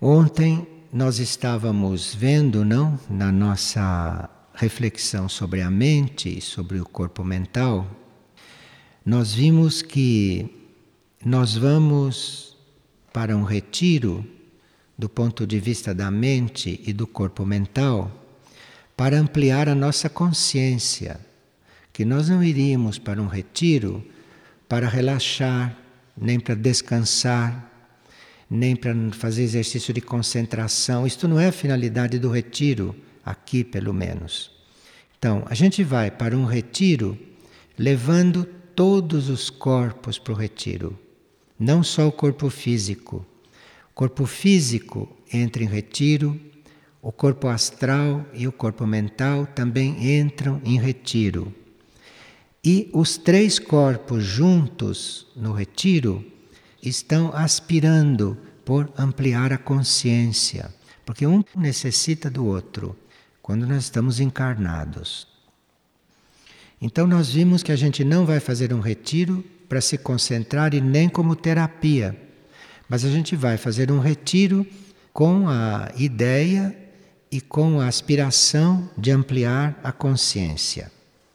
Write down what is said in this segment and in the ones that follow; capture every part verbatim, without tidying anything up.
Ontem nós estávamos vendo, não, na nossa reflexão sobre a mente e sobre o corpo mental, nós vimos que nós vamos para um retiro do ponto de vista da mente e do corpo mental para ampliar a nossa consciência, que nós não iríamos para um retiro para relaxar, nem para descansar, nem para fazer exercício de concentração. Isto não é a finalidade do retiro, aqui pelo menos. Então, a gente vai para um retiro levando todos os corpos para o retiro, não só o corpo físico. O corpo físico entra em retiro, o corpo astral e o corpo mental também entram em retiro. E os três corpos juntos no retiro estão aspirando por ampliar a consciência, porque um necessita do outro quando nós estamos encarnados. Então nós vimos que a gente não vai fazer um retiro para se concentrar e nem como terapia, mas a gente vai fazer um retiro com a ideia e com a aspiração de ampliar a consciência.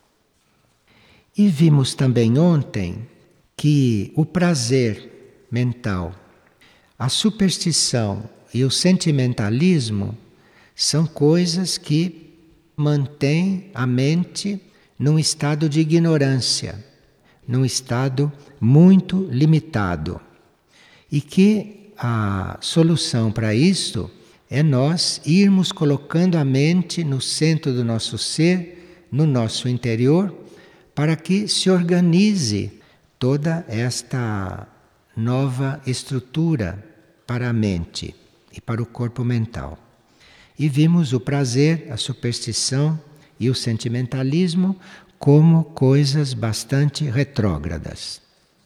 E vimos também ontem que o prazer mental, a superstição e o sentimentalismo são coisas que mantêm a mente num estado de ignorância, num estado muito limitado. E que a solução para isto é nós irmos colocando a mente no centro do nosso ser, no nosso interior, para que se organize toda esta nova estrutura para a mente e para o corpo mental. E vimos o prazer, a superstição e o sentimentalismo como coisas bastante retrógradas.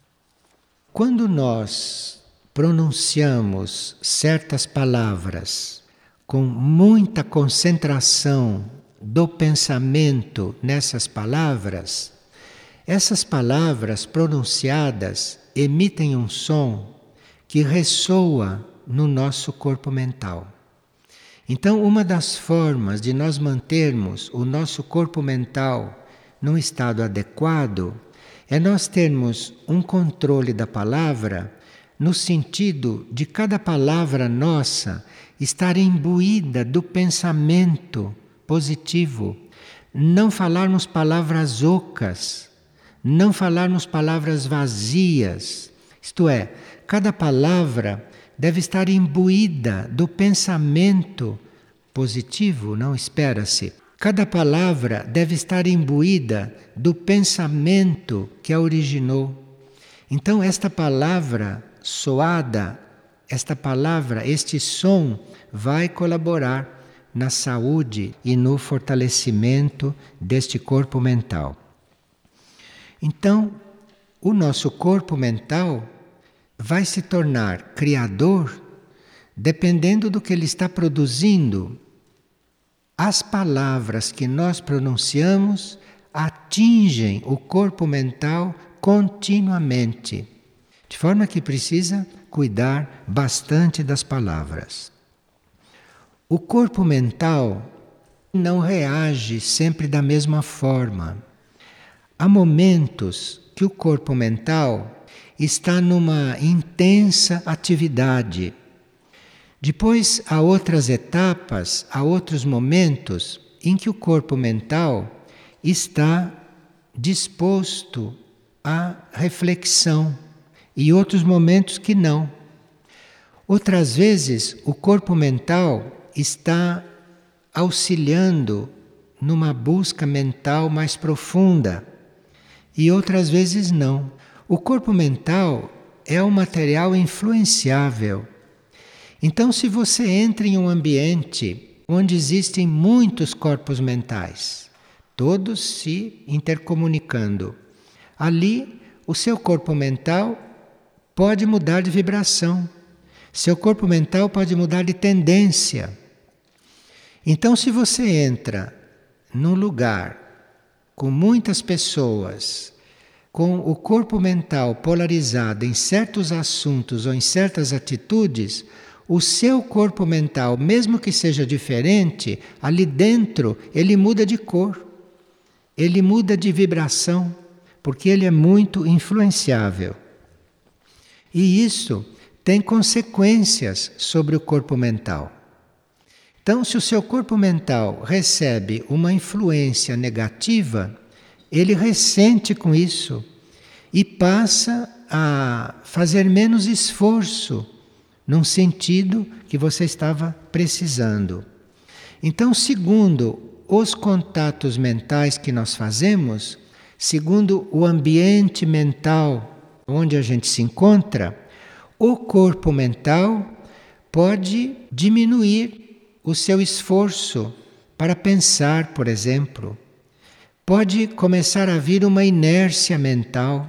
Quando nós pronunciamos certas palavras com muita concentração do pensamento nessas palavras, essas palavras pronunciadas emitem um som que ressoa no nosso corpo mental. Então, uma das formas de nós mantermos o nosso corpo mental num estado adequado é nós termos um controle da palavra no sentido de cada palavra nossa estar imbuída do pensamento positivo, não falarmos palavras ocas, não falarmos palavras vazias. Isto é, cada palavra deve estar imbuída do pensamento positivo, não espera-se. Cada palavra deve estar imbuída do pensamento que a originou. Então, esta palavra soada, esta palavra, este som, vai colaborar na saúde e no fortalecimento deste corpo mental. Então, o nosso corpo mental vai se tornar criador dependendo do que ele está produzindo. As palavras que nós pronunciamos atingem o corpo mental continuamente, de forma que precisa cuidar bastante das palavras. O corpo mental não reage sempre da mesma forma. Há momentos que o corpo mental está numa intensa atividade. Depois há outras etapas, há outros momentos em que o corpo mental está disposto à reflexão e outros momentos que não. Outras vezes o corpo mental está auxiliando numa busca mental mais profunda e outras vezes não. O corpo mental é um material influenciável. Então, se você entra em um ambiente onde existem muitos corpos mentais, todos se intercomunicando, ali o seu corpo mental pode mudar de vibração, seu corpo mental pode mudar de tendência. Então, se você entra num lugar com muitas pessoas, com o corpo mental polarizado em certos assuntos ou em certas atitudes, o seu corpo mental, mesmo que seja diferente, ali dentro ele muda de cor, ele muda de vibração, porque ele é muito influenciável. E isso tem consequências sobre o corpo mental. Então, se o seu corpo mental recebe uma influência negativa, ele ressente com isso e passa a fazer menos esforço num sentido que você estava precisando. Então, segundo os contatos mentais que nós fazemos, segundo o ambiente mental onde a gente se encontra, o corpo mental pode diminuir o seu esforço para pensar, por exemplo. Pode começar a vir uma inércia mental.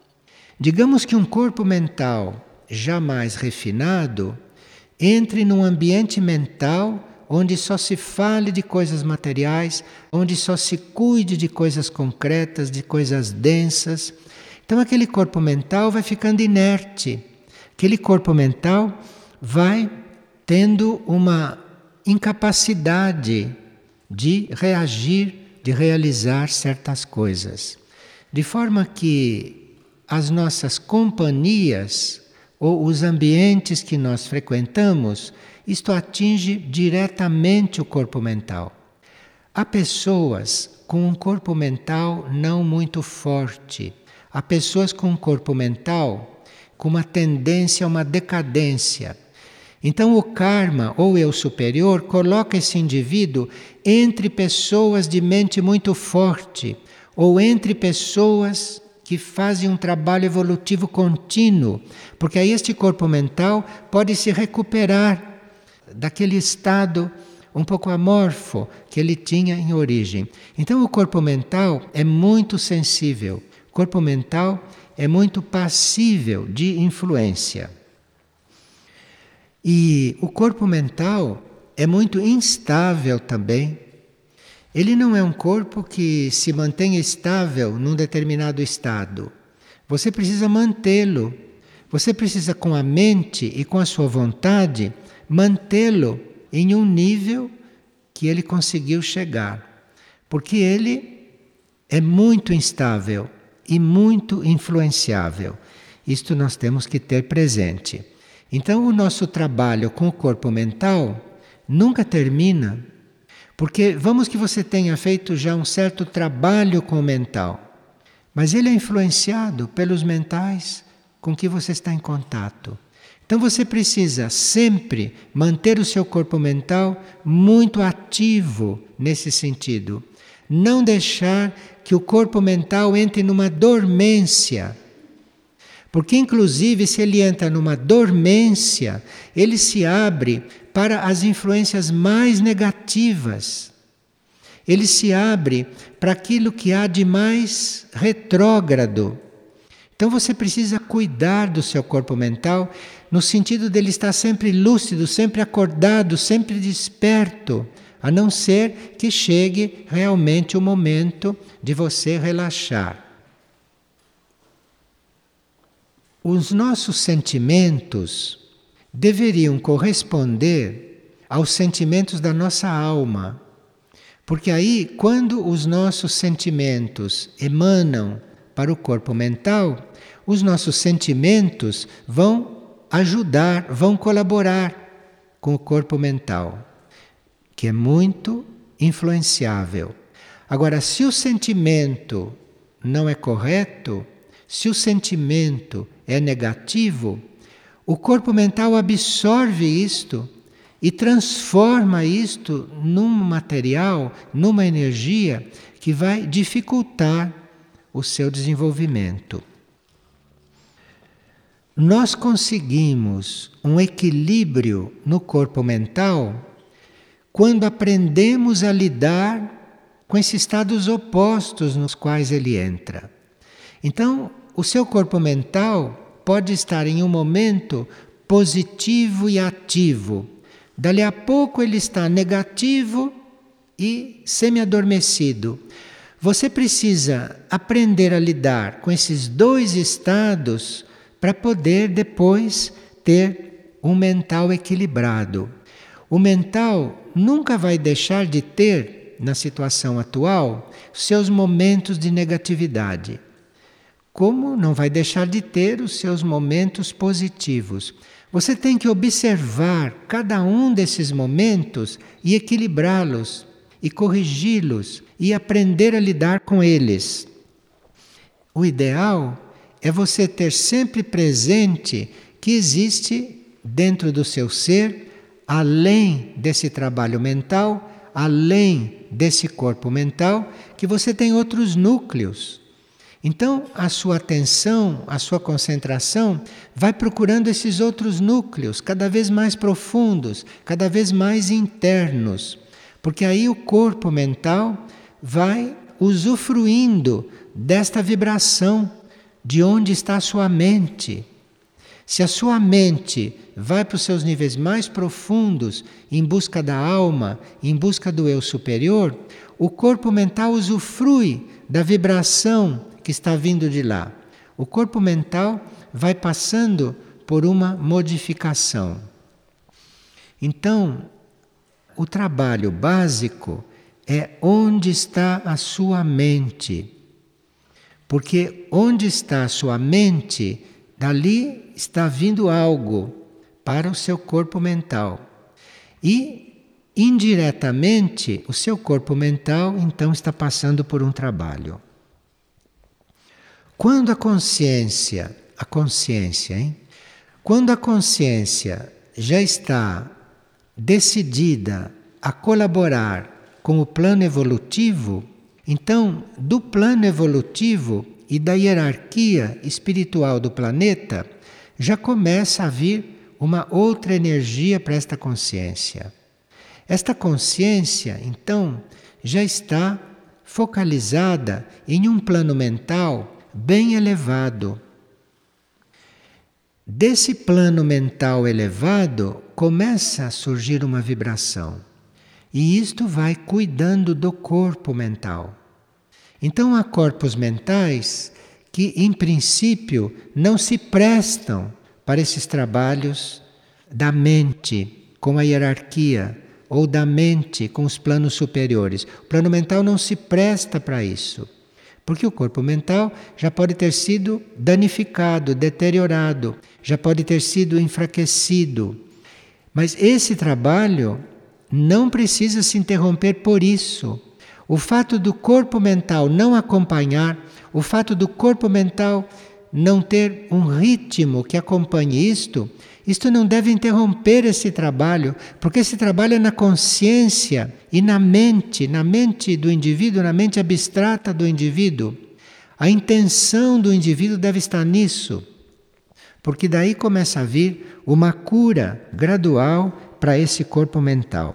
Digamos que um corpo mental já mais refinado entre num ambiente mental onde só se fale de coisas materiais, onde só se cuide de coisas concretas, de coisas densas. Então aquele corpo mental vai ficando inerte. Aquele corpo mental vai tendo uma incapacidade de reagir, de realizar certas coisas. De forma que as nossas companhias ou os ambientes que nós frequentamos, isto atinge diretamente o corpo mental. Há pessoas com um corpo mental não muito forte, há pessoas com um corpo mental com uma tendência a uma decadência. Então o karma ou eu superior coloca esse indivíduo entre pessoas de mente muito forte ou entre pessoas que fazem um trabalho evolutivo contínuo, porque aí este corpo mental pode se recuperar daquele estado um pouco amorfo que ele tinha em origem. Então o corpo mental é muito sensível, o corpo mental é muito passível de influência. E o corpo mental é muito instável também. Ele não é um corpo que se mantém estável num determinado estado. Você precisa mantê-lo. Você precisa, com a mente e com a sua vontade, mantê-lo em um nível que ele conseguiu chegar. Porque ele é muito instável e muito influenciável. Isto nós temos que ter presente. Então o nosso trabalho com o corpo mental nunca termina, porque vamos que você tenha feito já um certo trabalho com o mental, mas ele é influenciado pelos mentais com que você está em contato. Então você precisa sempre manter o seu corpo mental muito ativo nesse sentido. Não deixar que o corpo mental entre numa dormência. Porque, inclusive, se ele entra numa dormência, ele se abre para as influências mais negativas. Ele se abre para aquilo que há de mais retrógrado. Então você precisa cuidar do seu corpo mental no sentido dele estar sempre lúcido, sempre acordado, sempre desperto, a não ser que chegue realmente o momento de você relaxar. Os nossos sentimentos deveriam corresponder aos sentimentos da nossa alma. Porque aí, quando os nossos sentimentos emanam para o corpo mental, os nossos sentimentos vão ajudar, vão colaborar com o corpo mental, que é muito influenciável. Agora, se o sentimento não é correto, se o sentimento é negativo, o corpo mental absorve isto e transforma isto num material, numa energia que vai dificultar o seu desenvolvimento. Nós conseguimos um equilíbrio no corpo mental quando aprendemos a lidar com esses estados opostos nos quais ele entra. Então, o seu corpo mental pode estar em um momento positivo e ativo. Dali a pouco ele está negativo e semi-adormecido. Você precisa aprender a lidar com esses dois estados para poder depois ter um mental equilibrado. O mental nunca vai deixar de ter, na situação atual, seus momentos de negatividade. Como não vai deixar de ter os seus momentos positivos. Você tem que observar cada um desses momentos e equilibrá-los, e corrigi-los, e aprender a lidar com eles. O ideal é você ter sempre presente que existe dentro do seu ser, além desse trabalho mental, além desse corpo mental, que você tem outros núcleos. Então, a sua atenção, a sua concentração vai procurando esses outros núcleos, cada vez mais profundos, cada vez mais internos. Porque aí o corpo mental vai usufruindo desta vibração de onde está a sua mente. Se a sua mente vai para os seus níveis mais profundos, em busca da alma, em busca do eu superior, o corpo mental usufrui da vibração que está vindo de lá. O corpo mental vai passando por uma modificação. Então, o trabalho básico é onde está a sua mente. Porque onde está a sua mente, dali está vindo algo para o seu corpo mental. E, indiretamente, o seu corpo mental, então, está passando por um trabalho. Quando a consciência, a consciência, hein? Quando a consciência já está decidida a colaborar com o plano evolutivo, então, do plano evolutivo e da hierarquia espiritual do planeta, já começa a vir uma outra energia para esta consciência. Esta consciência, então, já está focalizada em um plano mental bem elevado. Desse plano mental elevado, começa a surgir uma vibração. E isto vai cuidando do corpo mental. Então há corpos mentais que, em princípio, não se prestam para esses trabalhos da mente com a hierarquia ou da mente com os planos superiores. O plano mental não se presta para isso, porque o corpo mental já pode ter sido danificado, deteriorado, já pode ter sido enfraquecido. Mas esse trabalho não precisa se interromper por isso. O fato do corpo mental não acompanhar, o fato do corpo mental não ter um ritmo que acompanhe isto, isto não deve interromper esse trabalho, porque esse trabalho é na consciência e na mente, na mente do indivíduo, na mente abstrata do indivíduo. A intenção do indivíduo deve estar nisso, porque daí começa a vir uma cura gradual para esse corpo mental.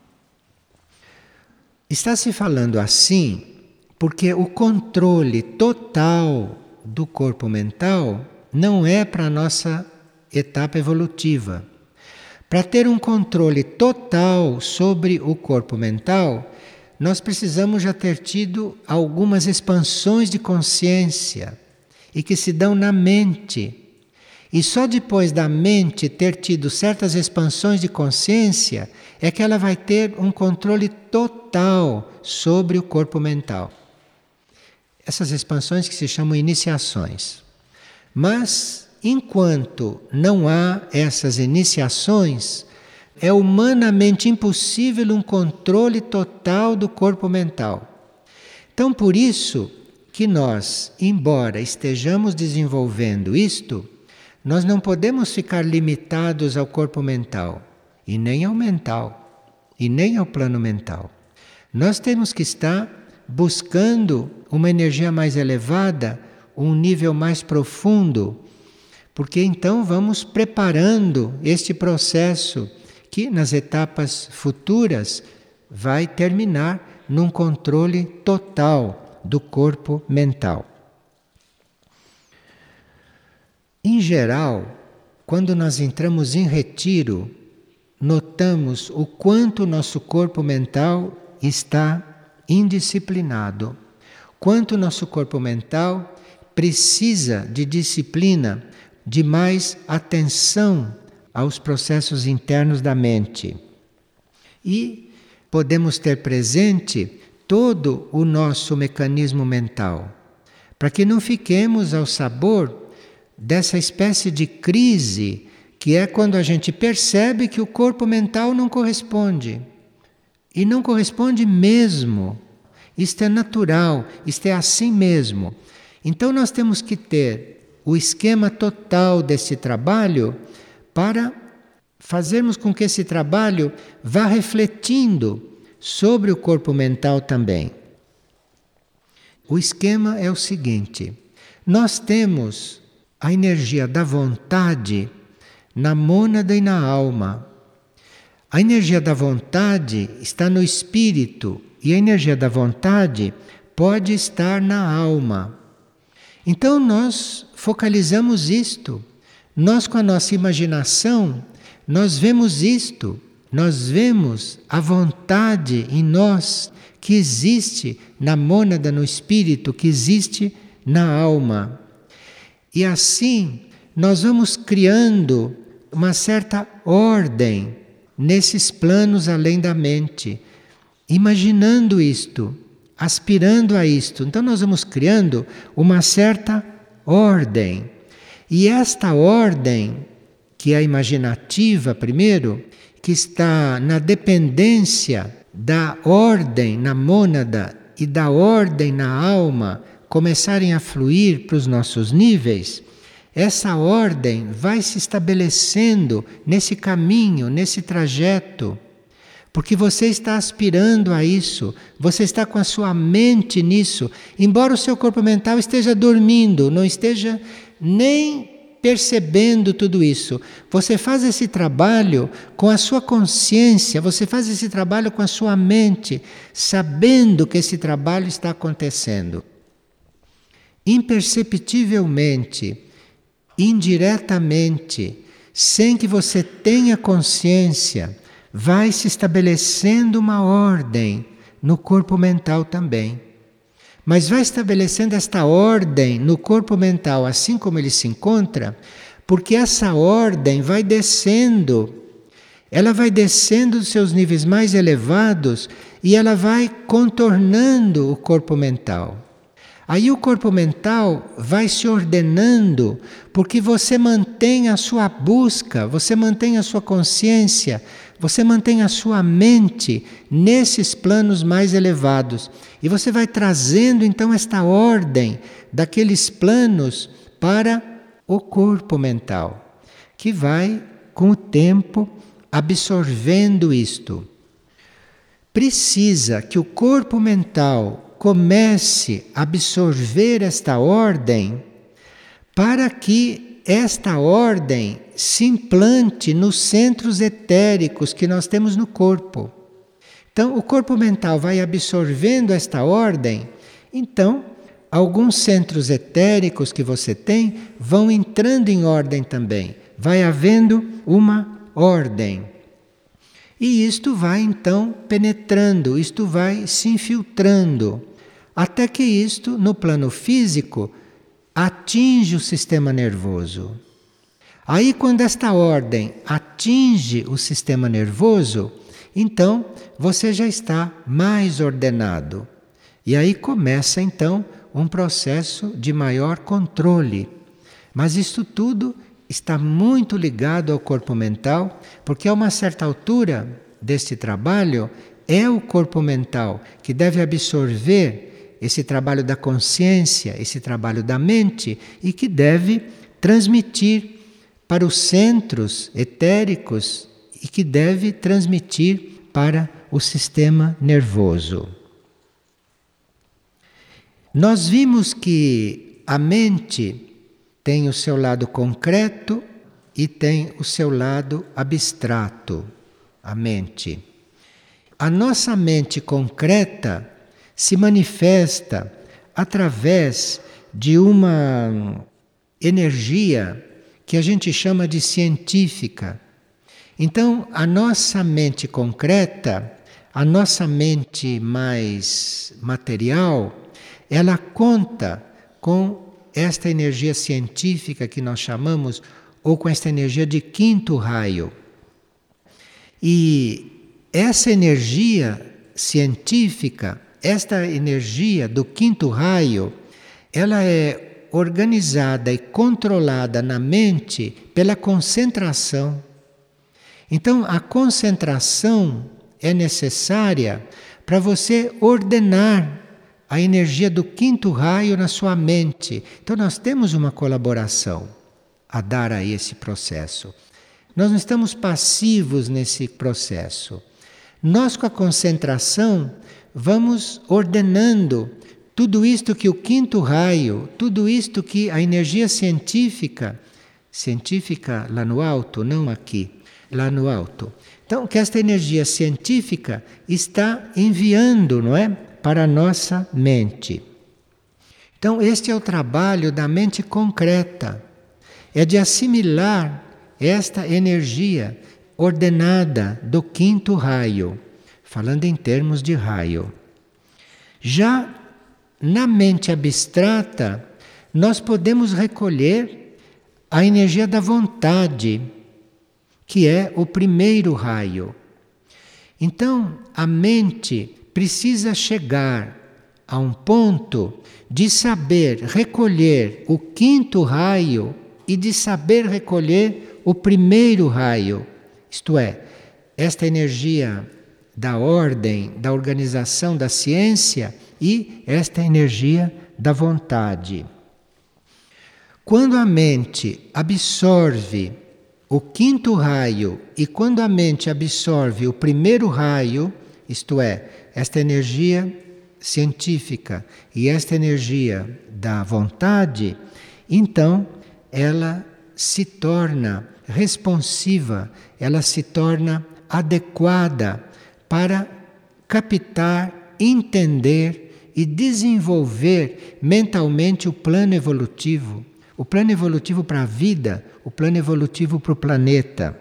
Está se falando assim porque o controle total do corpo mental não é para a nossa etapa evolutiva. Para ter um controle total sobre o corpo mental, nós precisamos já ter tido algumas expansões de consciência e que se dão na mente. E só depois da mente ter tido certas expansões de consciência é que ela vai ter um controle total sobre o corpo mental. Essas expansões que se chamam iniciações. Mas, enquanto não há essas iniciações, é humanamente impossível um controle total do corpo mental. Então, por isso que nós, embora estejamos desenvolvendo isto, nós não podemos ficar limitados ao corpo mental, e nem ao mental, e nem ao plano mental. Nós temos que estar buscando uma energia mais elevada, um nível mais profundo, porque então vamos preparando este processo que nas etapas futuras vai terminar num controle total do corpo mental. Em geral, quando nós entramos em retiro, notamos o quanto o nosso corpo mental está indisciplinado, quanto o nosso corpo mental precisa de disciplina, de mais atenção aos processos internos da mente. E podemos ter presente todo o nosso mecanismo mental, para que não fiquemos ao sabor dessa espécie de crise, que é quando a gente percebe que o corpo mental não corresponde. E não corresponde mesmo. Isto é natural, isto é assim mesmo. Então nós temos que ter o esquema total desse trabalho para fazermos com que esse trabalho vá refletindo sobre o corpo mental também. O esquema é o seguinte: nós temos a energia da vontade na mônada e na alma. A energia da vontade está no espírito e a energia da vontade pode estar na alma. Então nós focalizamos isto. Nós, com a nossa imaginação, nós vemos isto. Nós vemos a vontade em nós que existe na mônada, no espírito, que existe na alma. E assim nós vamos criando uma certa ordem nesses planos além da mente, imaginando isto, aspirando a isto. Então nós vamos criando uma certa ordem. E esta ordem, que é a imaginativa primeiro, que está na dependência da ordem na mônada e da ordem na alma começarem a fluir para os nossos níveis, essa ordem vai se estabelecendo nesse caminho, nesse trajeto, porque você está aspirando a isso, você está com a sua mente nisso, embora o seu corpo mental esteja dormindo, não esteja nem percebendo tudo isso. Você faz esse trabalho com a sua consciência, você faz esse trabalho com a sua mente, sabendo que esse trabalho está acontecendo. Imperceptivelmente, indiretamente, sem que você tenha consciência, vai se estabelecendo uma ordem no corpo mental também. Mas vai estabelecendo esta ordem no corpo mental, assim como ele se encontra, porque essa ordem vai descendo, ela vai descendo dos seus níveis mais elevados e ela vai contornando o corpo mental. Aí o corpo mental vai se ordenando, porque você mantém a sua busca, você mantém a sua consciência, você mantém a sua mente nesses planos mais elevados. E você vai trazendo então esta ordem daqueles planos para o corpo mental, que vai, com o tempo, absorvendo isto. Precisa que o corpo mental comece a absorver esta ordem para que esta ordem se implante nos centros etéricos que nós temos no corpo. Então, o corpo mental vai absorvendo esta ordem, então, alguns centros etéricos que você tem vão entrando em ordem também. Vai havendo uma ordem. E isto vai, então, penetrando, isto vai se infiltrando, até que isto, no plano físico, atinge o sistema nervoso. Aí, quando esta ordem atinge o sistema nervoso, então você já está mais ordenado. E aí começa, então, um processo de maior controle. Mas isto tudo está muito ligado ao corpo mental, porque a uma certa altura deste trabalho, é o corpo mental que deve absorver esse trabalho da consciência, esse trabalho da mente, e que deve transmitir para os centros etéricos e que deve transmitir para o sistema nervoso. Nós vimos que a mente tem o seu lado concreto e tem o seu lado abstrato, a mente. A nossa mente concreta se manifesta através de uma energia que a gente chama de científica. Então, a nossa mente concreta, a nossa mente mais material, ela conta com esta energia científica que nós chamamos ou com esta energia de quinto raio. E essa energia científica, esta energia do quinto raio, ela é organizada e controlada na mente pela concentração. Então, a concentração é necessária para você ordenar a energia do quinto raio na sua mente. Então, nós temos uma colaboração a dar a esse processo. Nós não estamos passivos nesse processo. Nós, com a concentração, vamos ordenando tudo isto que o quinto raio, tudo isto que a energia científica, científica lá no alto, não aqui, lá no alto. Então, que esta energia científica está enviando, não é, para a nossa mente. Então, este é o trabalho da mente concreta. É de assimilar esta energia ordenada do quinto raio, falando em termos de raio. Já na mente abstrata, nós podemos recolher a energia da vontade, que é o primeiro raio. Então, a mente precisa chegar a um ponto de saber recolher o quinto raio e de saber recolher o primeiro raio. Isto é, esta energia da ordem, da organização da ciência e esta energia da vontade. Quando a mente absorve o quinto raio e quando a mente absorve o primeiro raio, isto é, esta energia científica e esta energia da vontade, então ela se torna responsiva, ela se torna adequada para captar, entender e desenvolver mentalmente o plano evolutivo. O plano evolutivo para a vida, o plano evolutivo para o planeta.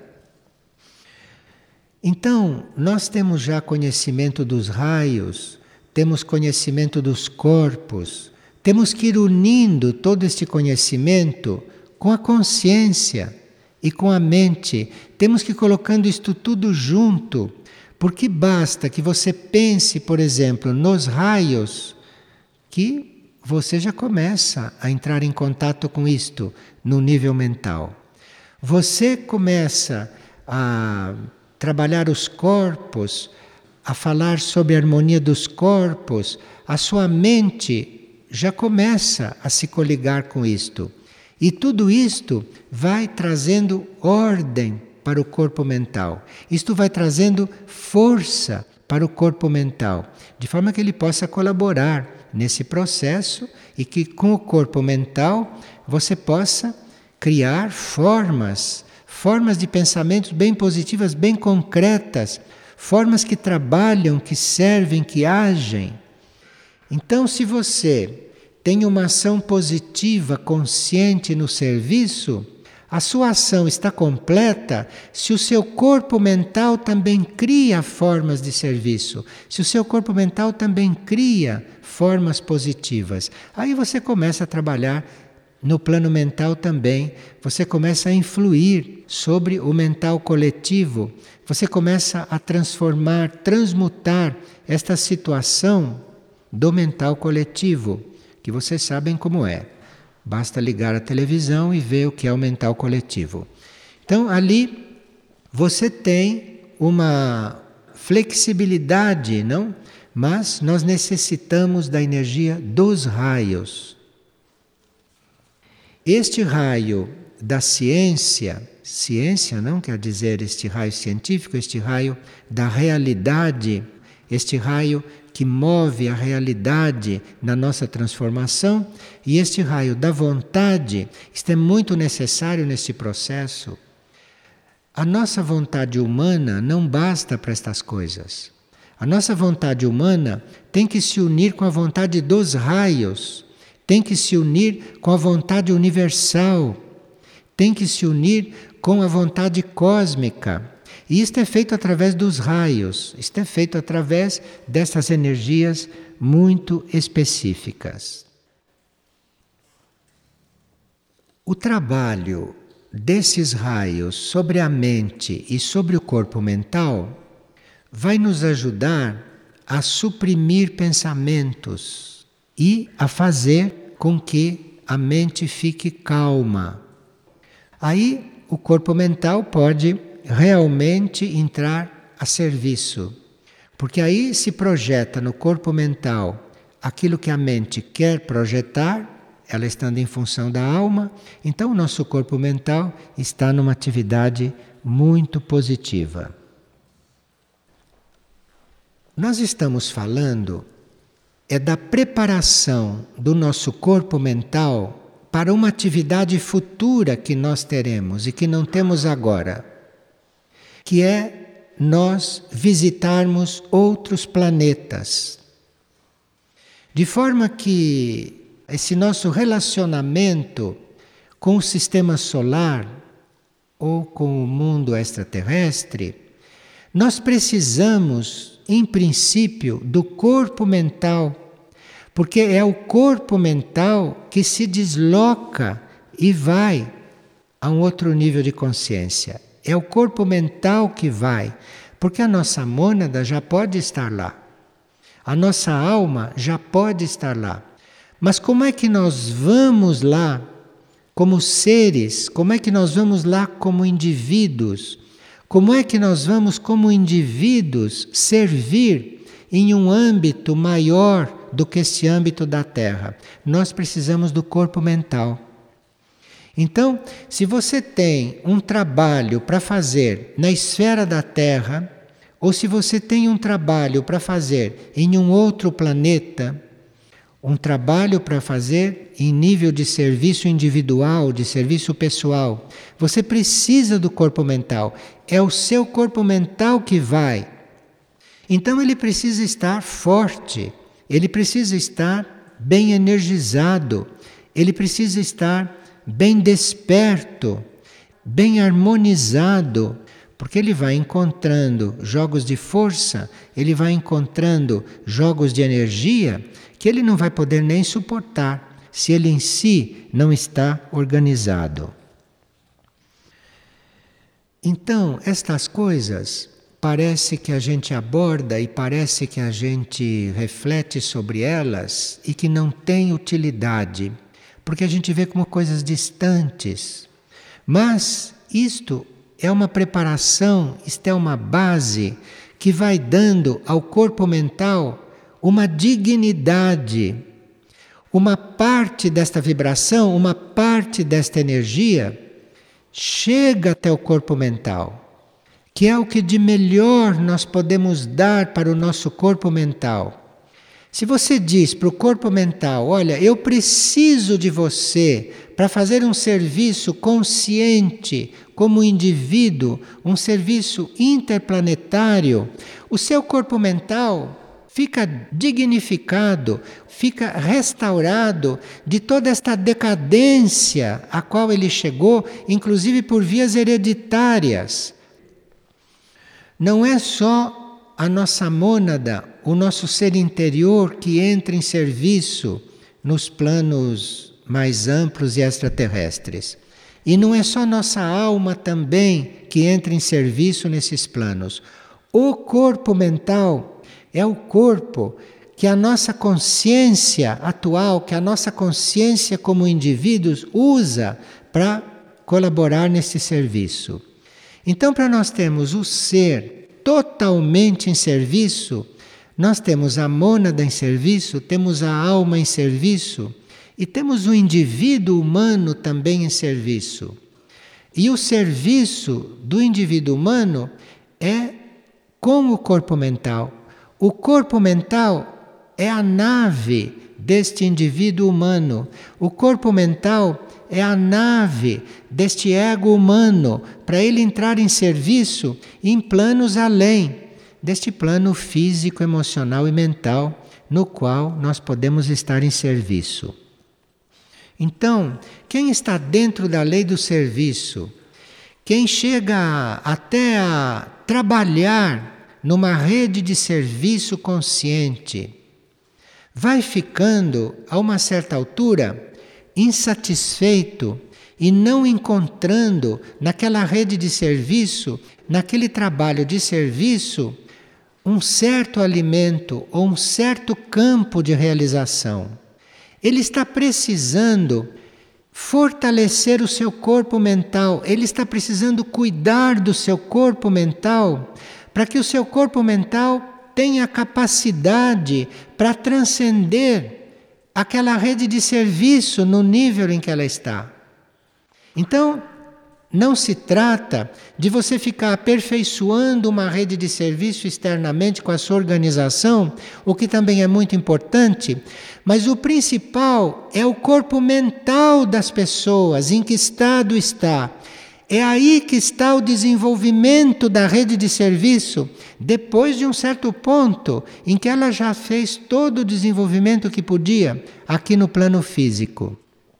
Então, nós temos já conhecimento dos raios, temos conhecimento dos corpos, temos que ir unindo todo este conhecimento com a consciência e com a mente. Temos que ir colocando isto tudo junto, porque basta que você pense, por exemplo, nos raios, que você já começa a entrar em contato com isto no nível mental. Você começa a trabalhar os corpos, a falar sobre a harmonia dos corpos, a sua mente já começa a se coligar com isto. E tudo isto vai trazendo ordem para o corpo mental. Isto vai trazendo força para o corpo mental, de forma que ele possa colaborar nesse processo e que com o corpo mental você possa criar formas, formas de pensamentos bem positivas, bem concretas, formas que trabalham, que servem, que agem. Então, se você tem uma ação positiva, consciente no serviço, a sua ação está completa se o seu corpo mental também cria formas de serviço, se o seu corpo mental também cria formas positivas. Aí você começa a trabalhar no plano mental também, você começa a influir sobre o mental coletivo, você começa a transformar, transmutar esta situação do mental coletivo, que vocês sabem como é. Basta ligar a televisão e ver o que é o mental coletivo. Então, ali você tem uma flexibilidade, não? Mas nós necessitamos da energia dos raios. Este raio da ciência, ciência não quer dizer este raio científico, este raio da realidade, este raio que move a realidade na nossa transformação, e este raio da vontade, isto é muito necessário neste processo. A nossa vontade humana não basta para estas coisas. A nossa vontade humana tem que se unir com a vontade dos raios, tem que se unir com a vontade universal, tem que se unir com a vontade cósmica. E isto é feito através dos raios, isto é feito através dessas energias muito específicas. O trabalho desses raios sobre a mente e sobre o corpo mental vai nos ajudar a suprimir pensamentos e a fazer com que a mente fique calma. Aí o corpo mental pode realmente entrar a serviço, porque aí se projeta no corpo mental aquilo que a mente quer projetar, ela estando em função da alma, então o nosso corpo mental está numa atividade muito positiva. Nós estamos falando é da preparação do nosso corpo mental para uma atividade futura que nós teremos e que não temos agora, que é nós visitarmos outros planetas. De forma que esse nosso relacionamento com o sistema solar ou com o mundo extraterrestre, nós precisamos, em princípio, do corpo mental, porque é o corpo mental que se desloca e vai a um outro nível de consciência. É o corpo mental que vai, porque a nossa mônada já pode estar lá. A nossa alma já pode estar lá. Mas como é que nós vamos lá como seres? Como é que nós vamos lá como indivíduos? Como é que nós vamos como indivíduos servir em um âmbito maior do que esse âmbito da Terra? Nós precisamos do corpo mental. Então, se você tem um trabalho para fazer na esfera da Terra, ou se você tem um trabalho para fazer em um outro planeta, um trabalho para fazer em nível de serviço individual, de serviço pessoal, você precisa do corpo mental. É o seu corpo mental que vai. Então ele precisa estar forte, ele precisa estar bem energizado, ele precisa estar bem desperto, bem harmonizado, porque ele vai encontrando jogos de força, ele vai encontrando jogos de energia que ele não vai poder nem suportar se ele em si não está organizado. Então, estas coisas parece que a gente aborda e parece que a gente reflete sobre elas e que não tem utilidade, porque a gente vê como coisas distantes. Mas isto é uma preparação, isto é uma base que vai dando ao corpo mental uma dignidade. Uma parte desta vibração, uma parte desta energia chega até o corpo mental, que é o que de melhor nós podemos dar para o nosso corpo mental. Se você diz para o corpo mental, olha, eu preciso de você para fazer um serviço consciente como indivíduo, um serviço interplanetário, o seu corpo mental fica dignificado, fica restaurado de toda esta decadência a qual ele chegou, inclusive por vias hereditárias. Não é só a nossa mônada, o nosso ser interior que entra em serviço nos planos mais amplos e extraterrestres. E não é só nossa alma também que entra em serviço nesses planos. O corpo mental é o corpo que a nossa consciência atual, que a nossa consciência como indivíduos usa para colaborar nesse serviço. Então, para nós termos o ser totalmente em serviço, nós temos a mônada em serviço, temos a alma em serviço e temos o indivíduo humano também em serviço. E o serviço do indivíduo humano é com o corpo mental. O corpo mental é a nave deste indivíduo humano. O corpo mental é a nave deste ego humano para ele entrar em serviço em planos além deste plano físico, emocional e mental no qual nós podemos estar em serviço. Então, quem está dentro da lei do serviço, quem chega até a trabalhar numa rede de serviço consciente, vai ficando, a uma certa altura, insatisfeito e não encontrando naquela rede de serviço, naquele trabalho de serviço, um certo alimento ou um certo campo de realização. Ele está precisando fortalecer o seu corpo mental, ele está precisando cuidar do seu corpo mental, para que o seu corpo mental tenha capacidade para transcender aquela rede de serviço no nível em que ela está. Então, não se trata de você ficar aperfeiçoando uma rede de serviço externamente com a sua organização, o que também é muito importante, mas o principal é o corpo mental das pessoas, em que estado está. É aí que está o desenvolvimento da rede de serviço, depois de um certo ponto em que ela já fez todo o desenvolvimento que podia aqui no plano físico.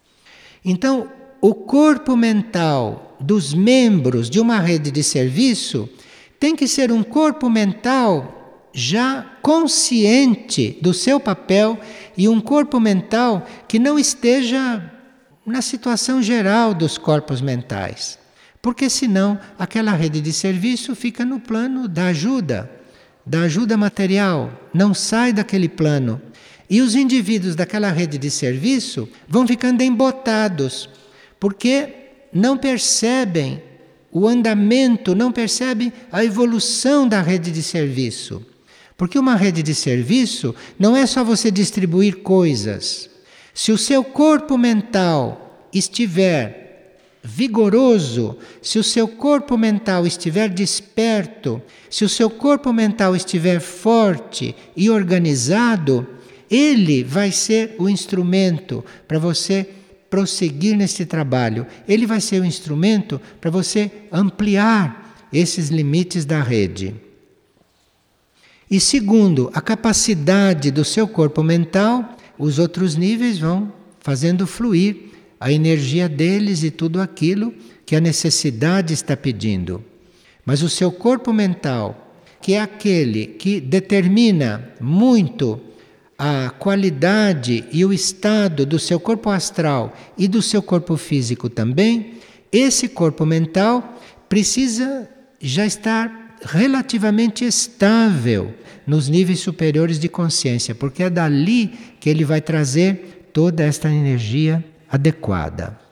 Então, o corpo mental dos membros de uma rede de serviço tem que ser um corpo mental já consciente do seu papel e um corpo mental que não esteja na situação geral dos corpos mentais. Porque senão aquela rede de serviço fica no plano da ajuda, da ajuda material, não sai daquele plano. E os indivíduos daquela rede de serviço vão ficando embotados, porque não percebem o andamento, não percebem a evolução da rede de serviço. Porque uma rede de serviço não é só você distribuir coisas. Se o seu corpo mental estiver vigoroso, se o seu corpo mental estiver desperto, se o seu corpo mental estiver forte e organizado, ele vai ser o instrumento para você prosseguir nesse trabalho. Ele vai ser o instrumento para você ampliar esses limites da rede. E segundo, a capacidade do seu corpo mental, os outros níveis vão fazendo fluir a energia deles e tudo aquilo que a necessidade está pedindo. Mas o seu corpo mental, que é aquele que determina muito a qualidade e o estado do seu corpo astral e do seu corpo físico também, esse corpo mental precisa já estar relativamente estável nos níveis superiores de consciência, porque é dali que ele vai trazer toda esta energia adequada.